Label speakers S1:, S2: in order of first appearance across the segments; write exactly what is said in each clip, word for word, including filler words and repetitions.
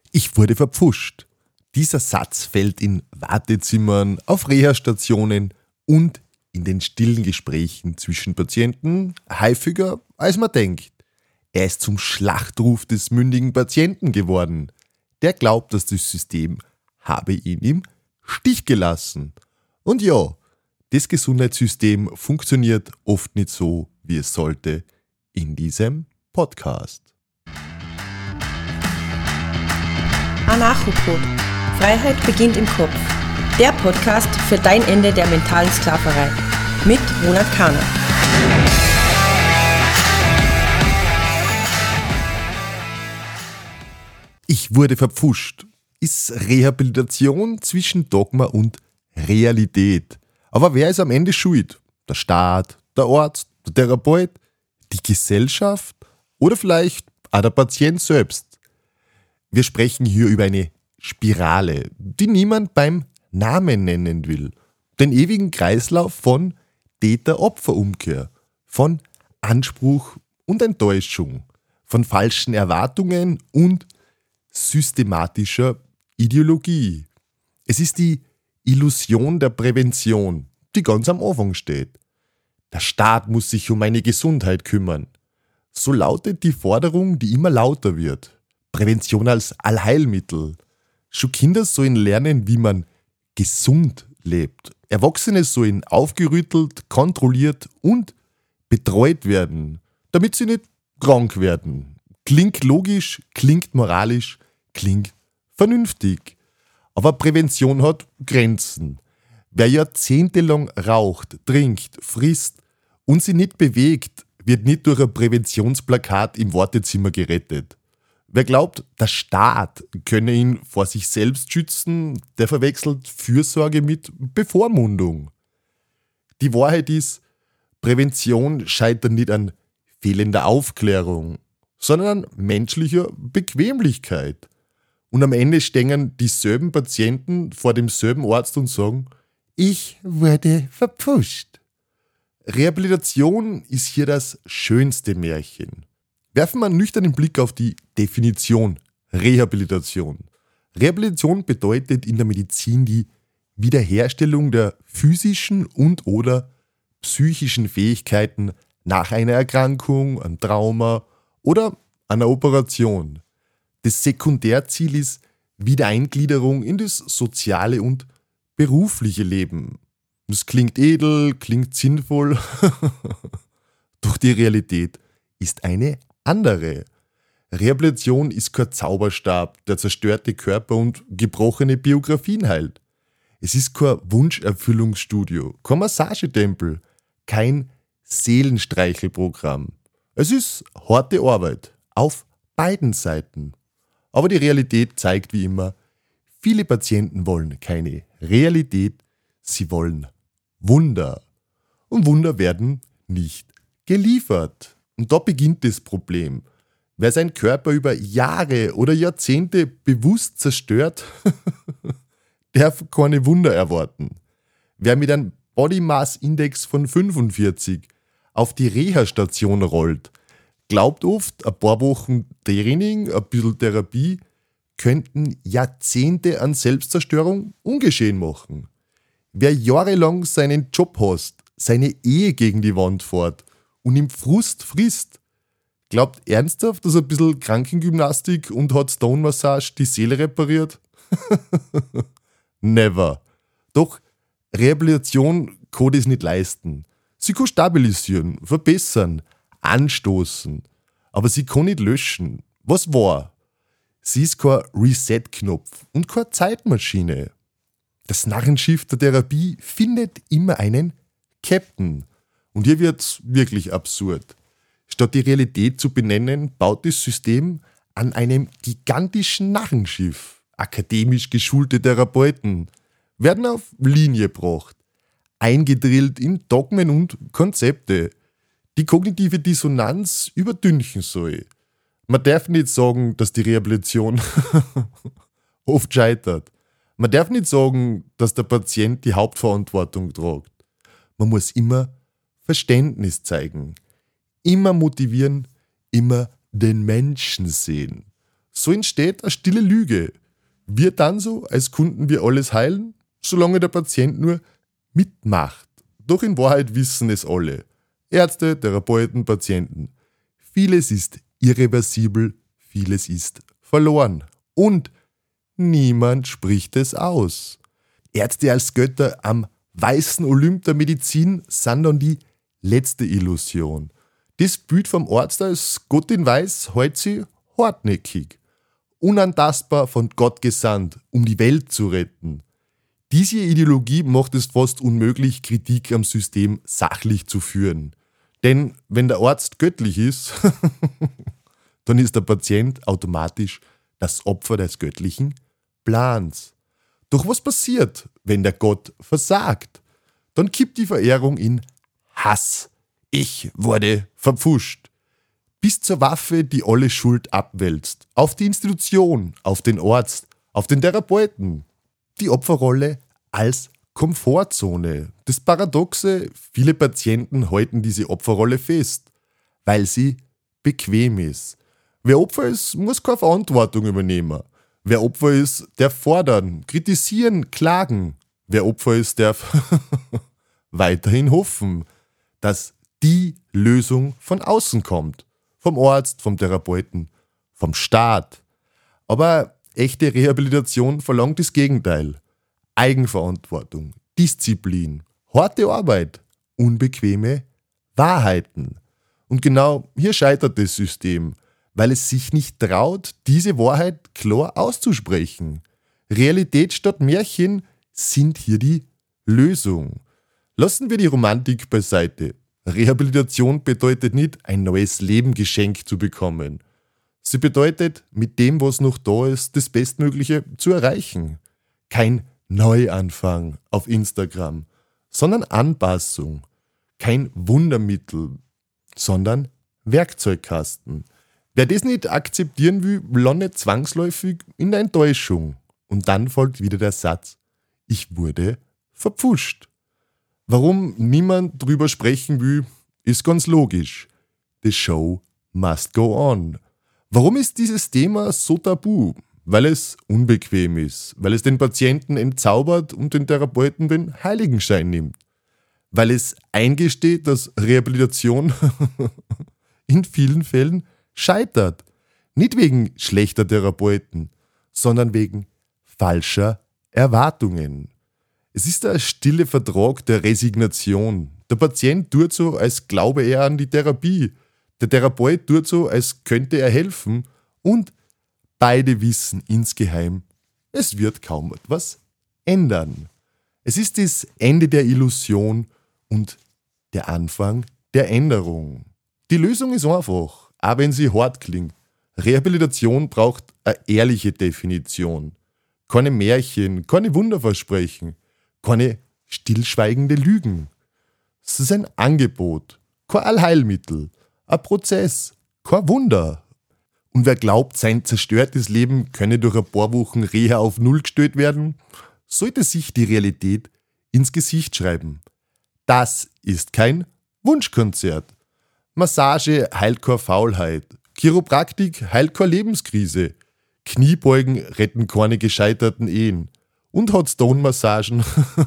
S1: Ich wurde verpfuscht. Dieser Satz fällt in Wartezimmern, auf Reha-Stationen und in den stillen Gesprächen zwischen Patienten häufiger, als man denkt. Er ist zum Schlachtruf des mündigen Patienten geworden. Der glaubt, dass das System habe ihn im Stich gelassen. Und ja, das Gesundheitssystem funktioniert oft nicht so, wie es sollte, in diesem Podcast.
S2: Anarchopod. Freiheit beginnt im Kopf. Der Podcast für dein Ende der mentalen Sklaverei. Mit Ronald Kahner.
S1: Ich wurde verpfuscht. Ist Rehabilitation zwischen Dogma und Realität. Aber wer ist am Ende schuld? Der Staat, der Arzt, der Therapeut, die Gesellschaft oder vielleicht auch der Patient selbst? Wir sprechen hier über eine Spirale, die niemand beim Namen nennen will. Den ewigen Kreislauf von Täter-Opfer-Umkehr, von Anspruch und Enttäuschung, von falschen Erwartungen und systematischer Ideologie. Es ist die Illusion der Prävention, die ganz am Anfang steht. Der Staat muss sich um meine Gesundheit kümmern. So lautet die Forderung, die immer lauter wird. Prävention als Allheilmittel. Schon Kinder sollen lernen, wie man gesund lebt. Erwachsene sollen aufgerüttelt, kontrolliert und betreut werden, damit sie nicht krank werden. Klingt logisch, klingt moralisch, klingt vernünftig. Aber Prävention hat Grenzen. Wer jahrzehntelang raucht, trinkt, frisst und sich nicht bewegt, wird nicht durch ein Präventionsplakat im Wartezimmer gerettet. Wer glaubt, der Staat könne ihn vor sich selbst schützen, der verwechselt Fürsorge mit Bevormundung. Die Wahrheit ist, Prävention scheitert nicht an fehlender Aufklärung, sondern an menschlicher Bequemlichkeit. Und am Ende stehen dieselben Patienten vor demselben Arzt und sagen, ich wurde verpfuscht. Rehabilitation ist hier das schönste Märchen. Werfen wir einen nüchternen Blick auf die Definition Rehabilitation. Rehabilitation bedeutet in der Medizin die Wiederherstellung der physischen und oder psychischen Fähigkeiten nach einer Erkrankung, einem Trauma oder einer Operation. Das Sekundärziel ist Wiedereingliederung in das soziale und berufliche Leben. Das klingt edel, klingt sinnvoll, doch die Realität ist eine andere. Rehabilitation ist kein Zauberstab, der zerstörte Körper und gebrochene Biografien heilt. Es ist kein Wunscherfüllungsstudio, kein Massagetempel, kein Seelenstreichelprogramm. Es ist harte Arbeit, auf beiden Seiten. Aber die Realität zeigt wie immer, viele Patienten wollen keine Realität, sie wollen Wunder. Und Wunder werden nicht geliefert. Und da beginnt das Problem. Wer seinen Körper über Jahre oder Jahrzehnte bewusst zerstört, darf keine Wunder erwarten. Wer mit einem Body Mass Index von fünfundvierzig auf die Reha-Station rollt, glaubt oft, ein paar Wochen Training, ein bisschen Therapie, könnten Jahrzehnte an Selbstzerstörung ungeschehen machen. Wer jahrelang seinen Job hasst, seine Ehe gegen die Wand fährt und im Frust frisst, glaubt ernsthaft, dass ein bisschen Krankengymnastik und Hot Stone Massage die Seele repariert? Never. Doch Rehabilitation kann das nicht leisten. Sie kann stabilisieren, verbessern, anstoßen, aber sie kann nicht löschen. Was war? Sie ist kein Reset-Knopf und keine Zeitmaschine. Das Narrenschiff der Therapie findet immer einen Captain. Und hier wird's wirklich absurd. Statt die Realität zu benennen, baut das System an einem gigantischen Narrenschiff. Akademisch geschulte Therapeuten werden auf Linie gebracht, eingedrillt in Dogmen und Konzepte, die kognitive Dissonanz überdünchen soll. Man darf nicht sagen, dass die Rehabilitation oft scheitert. Man darf nicht sagen, dass der Patient die Hauptverantwortung trägt. Man muss immer Verständnis zeigen, immer motivieren, immer den Menschen sehen. So entsteht eine stille Lüge. Wir dann so, als könnten wir alles heilen, solange der Patient nur mitmacht. Doch in Wahrheit wissen es alle. Ärzte, Therapeuten, Patienten. Vieles ist irreversibel, vieles ist verloren. Und niemand spricht es aus. Ärzte als Götter am weißen Olymp der Medizin sind dann die letzte Illusion. Das Bild vom Arzt als Gott in Weiß hält sie hartnäckig. Unantastbar von Gott gesandt, um die Welt zu retten. Diese Ideologie macht es fast unmöglich, Kritik am System sachlich zu führen. Denn wenn der Arzt göttlich ist, dann ist der Patient automatisch das Opfer des göttlichen Plans. Doch was passiert, wenn der Gott versagt? Dann kippt die Verehrung in Hass. Ich wurde verpfuscht. Bis zur Waffe, die alle Schuld abwälzt. Auf die Institution, auf den Arzt, auf den Therapeuten. Die Opferrolle als Komfortzone. Das Paradoxe, viele Patienten halten diese Opferrolle fest, weil sie bequem ist. Wer Opfer ist, muss keine Verantwortung übernehmen. Wer Opfer ist, darf fordern, kritisieren, klagen. Wer Opfer ist, darf weiterhin hoffen, dass die Lösung von außen kommt. Vom Arzt, vom Therapeuten, vom Staat. Aber echte Rehabilitation verlangt das Gegenteil. Eigenverantwortung, Disziplin, harte Arbeit, unbequeme Wahrheiten. Und genau hier scheitert das System, weil es sich nicht traut, diese Wahrheit klar auszusprechen. Realität statt Märchen sind hier die Lösung. Lassen wir die Romantik beiseite. Rehabilitation bedeutet nicht, ein neues Leben geschenkt zu bekommen. Sie bedeutet, mit dem, was noch da ist, das Bestmögliche zu erreichen. Kein Neuanfang auf Instagram, sondern Anpassung. Kein Wundermittel, sondern Werkzeugkasten. Wer das nicht akzeptieren will, landet zwangsläufig in der Enttäuschung. Und dann folgt wieder der Satz, ich wurde verpfuscht. Warum niemand drüber sprechen will, ist ganz logisch. The show must go on. Warum ist dieses Thema so tabu? Weil es unbequem ist, weil es den Patienten entzaubert und den Therapeuten den Heiligenschein nimmt. Weil es eingesteht, dass Rehabilitation in vielen Fällen scheitert. Nicht wegen schlechter Therapeuten, sondern wegen falscher Erwartungen. Es ist der stille Vertrag der Resignation. Der Patient tut so, als glaube er an die Therapie. Der Therapeut tut so, als könnte er helfen. Und beide wissen insgeheim, es wird kaum etwas ändern. Es ist das Ende der Illusion und der Anfang der Änderung. Die Lösung ist einfach, auch wenn sie hart klingt. Rehabilitation braucht eine ehrliche Definition. Keine Märchen, keine Wunderversprechen. Keine stillschweigende Lügen. Es ist ein Angebot, kein Allheilmittel, ein Prozess, kein Wunder. Und wer glaubt, sein zerstörtes Leben könne durch ein paar Wochen Reha auf Null gestellt werden, sollte sich die Realität ins Gesicht schreiben. Das ist kein Wunschkonzert. Massage heilt keine Faulheit. Chiropraktik heilt keine Lebenskrise. Kniebeugen retten keine gescheiterten Ehen. Und Hot-Stone-Massagen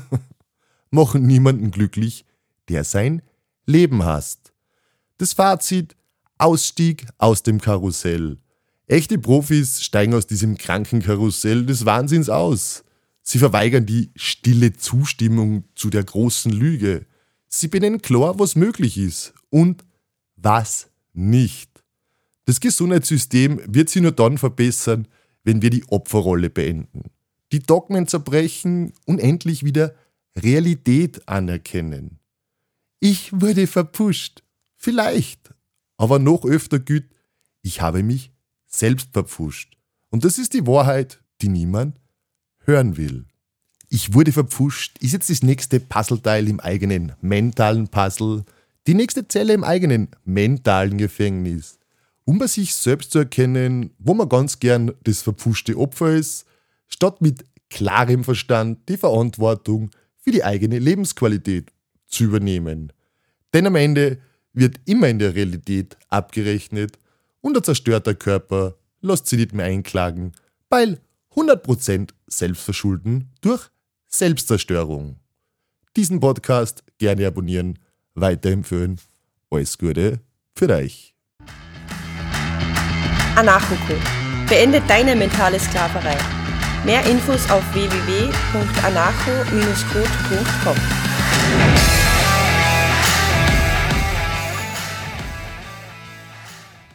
S1: machen niemanden glücklich, der sein Leben hasst. Das Fazit: Ausstieg aus dem Karussell. Echte Profis steigen aus diesem kranken Karussell des Wahnsinns aus. Sie verweigern die stille Zustimmung zu der großen Lüge. Sie benennen klar, was möglich ist und was nicht. Das Gesundheitssystem wird sich nur dann verbessern, wenn wir die Opferrolle beenden, die Dogmen zerbrechen und endlich wieder Realität anerkennen. Ich wurde verpfuscht. Vielleicht. Aber noch öfter gilt, ich habe mich selbst verpfuscht. Und das ist die Wahrheit, die niemand hören will. Ich wurde verpfuscht ist jetzt das nächste Puzzleteil im eigenen mentalen Puzzle, die nächste Zelle im eigenen mentalen Gefängnis. Um bei sich selbst zu erkennen, wo man ganz gern das verpfuschte Opfer ist, statt mit klarem Verstand die Verantwortung für die eigene Lebensqualität zu übernehmen. Denn am Ende wird immer in der Realität abgerechnet und ein zerstörter Körper lasst sie nicht mehr einklagen, weil hundert Prozent Selbstverschulden durch Selbstzerstörung. Diesen Podcast gerne abonnieren, weiterempfehlen. Alles Gute für euch.
S2: Anarcho-Code. Beende deine mentale Sklaverei. Mehr Infos auf w w w punkt anarcho Bindestrich code punkt com.